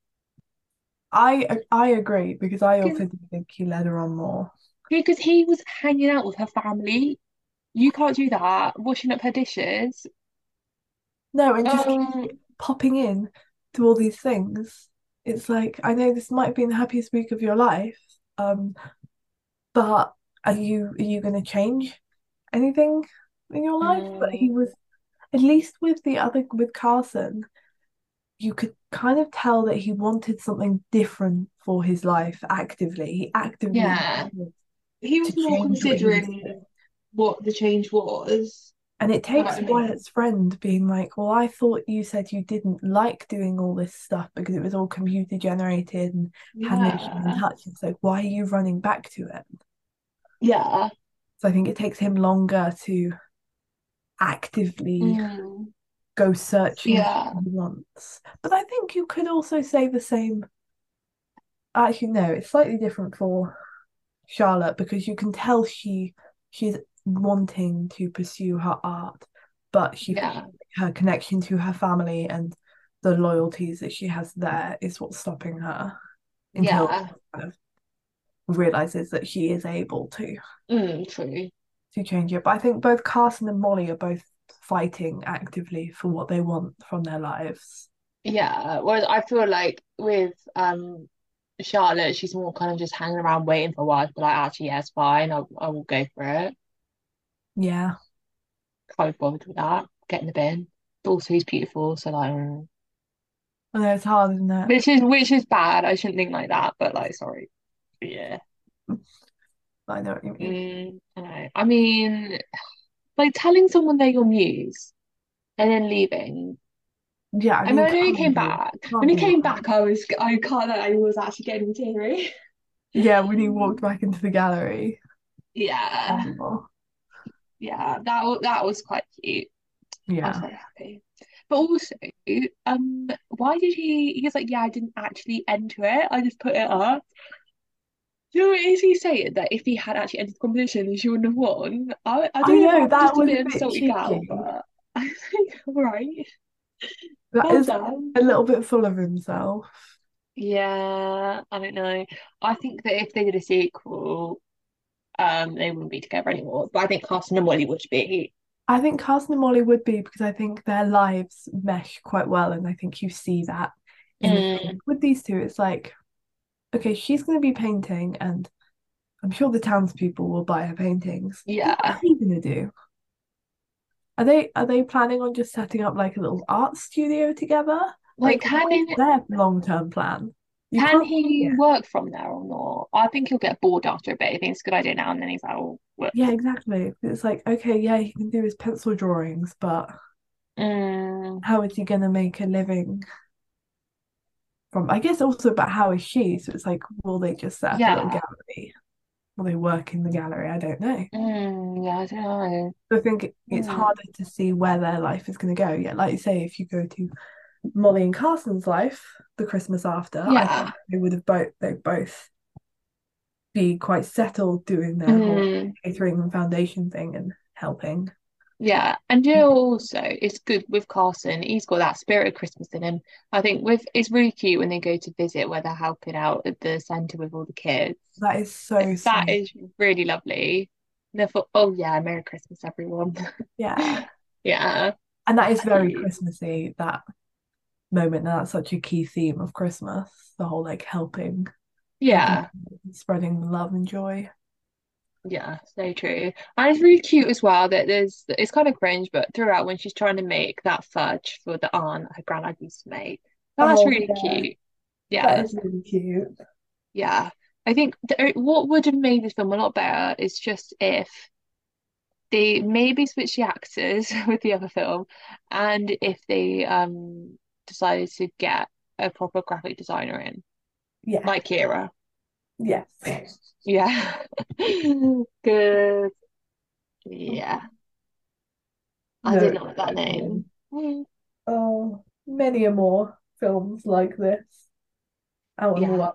I I agree because I Because also do think he led her on more. because he was hanging out with her family. You can't do that. Washing up her dishes. No, and just keep Um, popping in to all these things. It's like I know this might be the happiest week of your life, um, but are you are you going to change anything in your life? But he mm, was at least with the other with Carson, you could kind of tell that he wanted something different for his life actively. He actively yeah. wanted He to was more change what he was considering doing. what the change was. And it I takes don't know. Wyatt's friend being like, well, I thought you said you didn't like doing all this stuff because it was all computer generated and had no human Yeah. touch. It's like, why are you running back to it? Yeah. So I think it takes him longer to actively Mm, go searching for yeah. what he wants. But I think you could also say the same. Actually, no, it's slightly different for Charlotte because you can tell she she's wanting to pursue her art, but she Yeah. her connection to her family and the loyalties that she has there is what's stopping her until Yeah. she kind of realizes that she is able to Mm, true. to change it. But I think both Carson and Molly are both fighting actively for what they want from their lives. Yeah. Whereas I feel like with um Charlotte, she's more kind of just hanging around waiting for a while to be like, actually, yeah, it's fine. I I will go for it. Yeah, Can't be bothered with that. Get in the bin. But also he's beautiful, so like mm. I know it's hard, isn't it? Which is which is bad. I shouldn't think like that, but like sorry. But yeah. I know what you mean. Mm, I know. I mean, like telling someone they're your muse and then leaving. Yeah, I I mean, mean, I know he can't came be back. When can't he be came right. back, I was I can't lie, I was actually getting teary. Yeah, when he walked back into the gallery. Yeah. Terrible. Yeah, that wa- that was quite cute. I was Yeah. very happy. But also, um, why did he? He was like, yeah, I didn't actually enter it. I just put it up. You know, is he saying that if he had actually entered the competition, then she wouldn't have won? I I I don't know if know I'm that just a was bit a of a bit salty gal, cheeky. but I think all right. That Well is done. a little bit full of himself. Yeah, I don't know. I think that if they did a sequel, um, they wouldn't be together anymore. But I think Carson and Molly would be. I think Carson and Molly would be because I think their lives mesh quite well, and I think you see that in the film. Mm, With these two, it's like, okay, she's going to be painting, and I'm sure the townspeople will buy her paintings. But what's yeah. he going to do? Are they are they planning on just setting up like a little art studio together? Like, Like, can what is he their long-term plan? You can can't see he it. work from there or not? I think he'll get bored after a bit. He thinks it's a good idea now, and then he's like, oh, what? Yeah, exactly. It's like, okay, yeah, he can do his pencil drawings, but Mm, how is he going to make a living from? I guess also about how is she? So it's like, will they just set up a little yeah. gallery? Will they work in the gallery? I don't know. Mm, yeah, I don't know. I think it's Mm, harder to see where their life is going to go. Yeah, like you say, if you go to Molly and Carson's life, the Christmas after, I think yeah. they would have both they both be quite settled doing their whole Mm, catering and foundation thing and helping. yeah. And you know, also, it's good with Carson. He's got that spirit of Christmas in him. I think with it's really cute when they go to visit where they're helping out at the centre with all the kids. That is so That sweet. is really lovely. And I thought, oh yeah, Merry Christmas, everyone. Yeah. Yeah, And that is that's very cute. Christmassy, that moment. And that's such a key theme of Christmas, the whole like helping, helping, Yeah, spreading love and joy. yeah, so true. And it's really cute as well that there's it's kind of cringe, but throughout when she's trying to make that fudge for the aunt her granddad used to make, that's Oh really yeah, cute. Yeah, that is that's, really cute. yeah. I think th what would have made this film a lot better is just if they maybe switched the actors with the other film, and if they um decided to get a proper graphic designer in, Yeah, like Kira. yes. Yeah. Good. Yeah. I No, did not like that exactly. name. Mm. Oh, many a more films like this out in the Yeah. world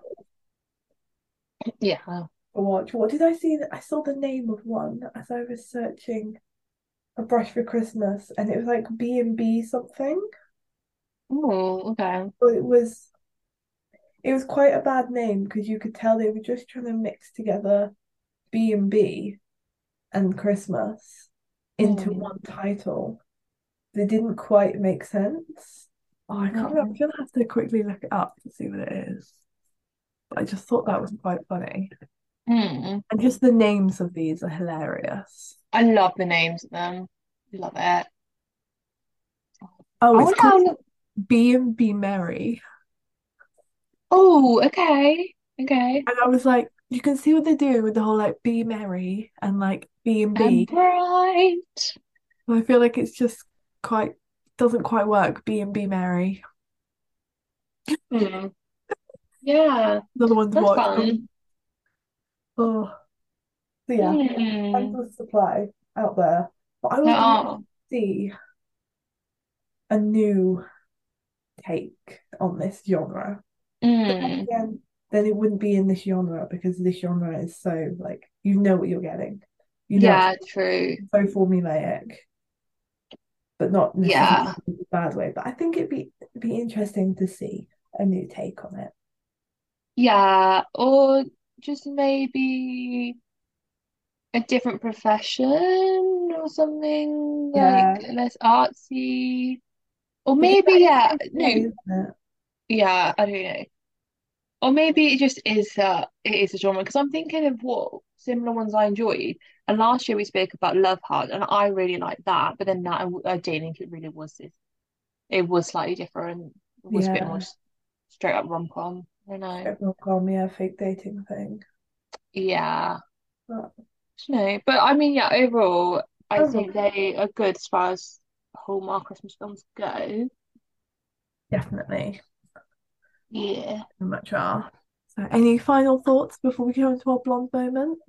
Yeah. to watch. What did I see? I saw the name of one as I was searching A Brush for Christmas, and it was like B and B something. Oh, okay. But it was it was quite a bad name because you could tell they were just trying to mix together B and B and Christmas into Mm. one title. They didn't quite make sense. Oh, I can't remember. I'm Mm. gonna have to quickly look it up to see what it is. But I just thought that was quite funny. Mm. And just the names of these are hilarious. I love the names of them. Love it. Oh, I it's wonder called how. B and B Merry. Oh, okay. Okay. And I was like, you can see what they're doing with the whole like be merry and like B and And B. bright. I feel like it's just quite doesn't quite work. B and B merry. Hmm. Yeah, Another one to that's watch. fun. Um, oh, so yeah, Hmm. endless supply out there. But I would love to Oh. see a new take on this genre. But then Mm. again, then it wouldn't be in this genre because this genre is so like you know what you're getting. You know it's Yeah, true. so formulaic, but not necessarily Yeah. in a bad way. But I think it'd be it'd be interesting to see a new take on it. Yeah. Or just maybe a different profession or something like Yeah, less artsy. Or because maybe, that is yeah, okay, no, isn't it? yeah, I don't know. Or maybe it just is uh it is a genre because I'm thinking of what similar ones I enjoyed. And last year we spoke about Love Heart, and I really liked that. But then that I, I didn't think it really was this. It was slightly different. It was a bit more Yeah, just straight up rom-com. I don't know. straight up call me a fake dating thing. Yeah, But no, but I mean, yeah. Overall, I think overall, they are good as far as Hallmark Christmas films go. definitely, Yeah. very much are. So, any final thoughts before we go into our blonde moment?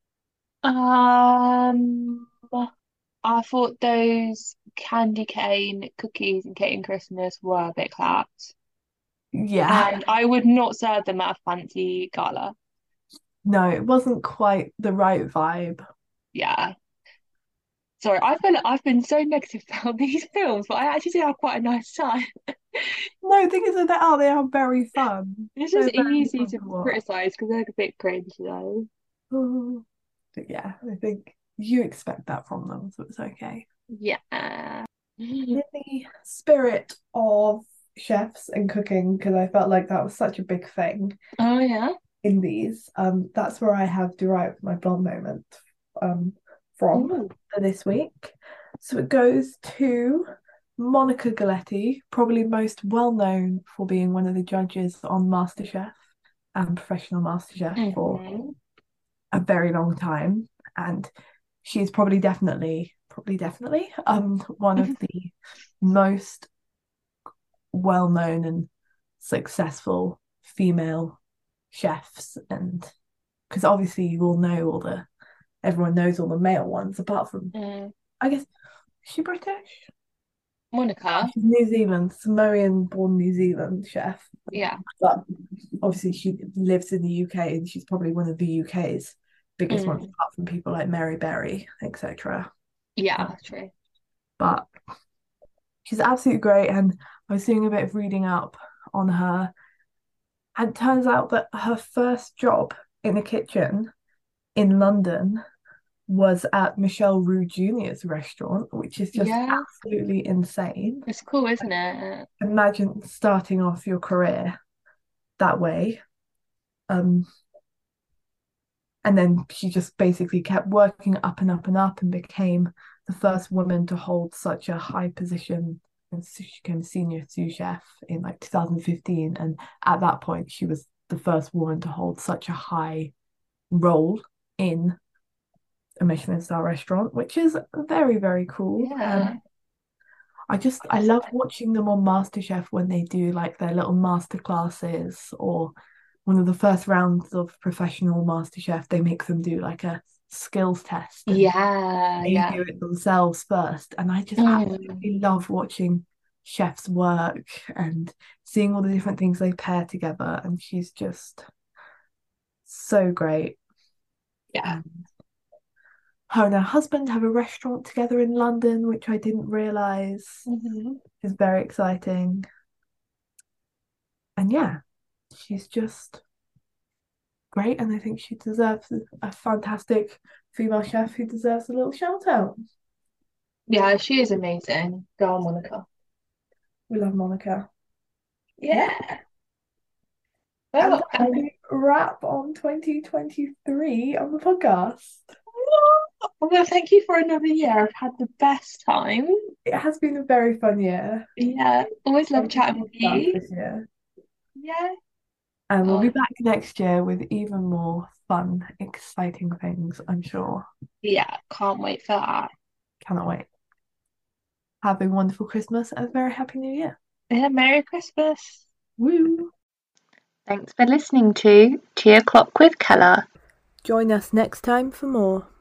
Um, I thought those candy cane cookies and cake and Christmas were a bit clapped. Yeah, And I would not serve them at a fancy gala. no, it wasn't quite the right vibe. Yeah. Sorry, I feel like I've been so negative about these films, but I actually did have quite a nice time. No, the thing is that they are they are very fun. It's just They're very easy fun to to watch. criticize because they're a bit cringe, though. Oh, but yeah, I think you expect that from them, so it's okay. Yeah. In the spirit of chefs and cooking, because I felt like that was such a big thing Oh, yeah. in these, um, that's where I have derived my blonde moment um from Ooh. for this week. So it goes to Monica Galetti, probably most well known for being one of the judges on MasterChef and Professional MasterChef for Hmm. a very long time. And she's probably definitely, probably definitely um one of the most well known and successful female chefs. And because obviously you all know all the everyone knows all the male ones apart from Mm. I guess is she British? Monica. She's New Zealand, Samoan born New Zealand chef. Yeah. But obviously she lives in the U K and she's probably one of the U K's biggest ones Mm. apart from people like Mary Berry, et cetera. Yeah, Um, true. but she's absolutely great and I was doing a bit of reading up on her and it turns out that her first job in a kitchen in London was at Michelle Roux Junior's restaurant, which is just Yeah. absolutely insane. It's cool, isn't it? Imagine starting off your career that way. Um, and then she just basically kept working up and up and up and became the first woman to hold such a high position. And so she became senior sous chef in like two thousand fifteen. And at that point, she was the first woman to hold such a high role in a Michelin star restaurant, which is very, very cool. Yeah. And I just I love watching them on MasterChef when they do like their little master classes or one of the first rounds of professional MasterChef, they make them do like a skills test and Yeah, they yeah. do it themselves first. And I just Mm. absolutely love watching chefs work and seeing all the different things they pair together. And she's just so great. Yeah. And her and her husband have a restaurant together in London, which I didn't realize Mm-hmm. is very exciting. And yeah, she's just great. And I think she deserves a fantastic female chef who deserves a little shout out. Yeah, she is amazing. Go on, Monica. We love Monica. Yeah. Yeah. And Well, that's um, a wrap on twenty twenty-three on the podcast. well, thank you for another year. I've had the best time. It has been a very fun year. Yeah, always love Exciting chatting with stuff you. this year. Yeah. And we'll be Oh, back next year with even more fun, exciting things, I'm sure. yeah, can't wait for that. Cannot wait. Have a wonderful Christmas and a very happy new year. Yeah, Merry Christmas. Woo! Thanks for listening to Tea O'Clock with Keller. Join us next time for more.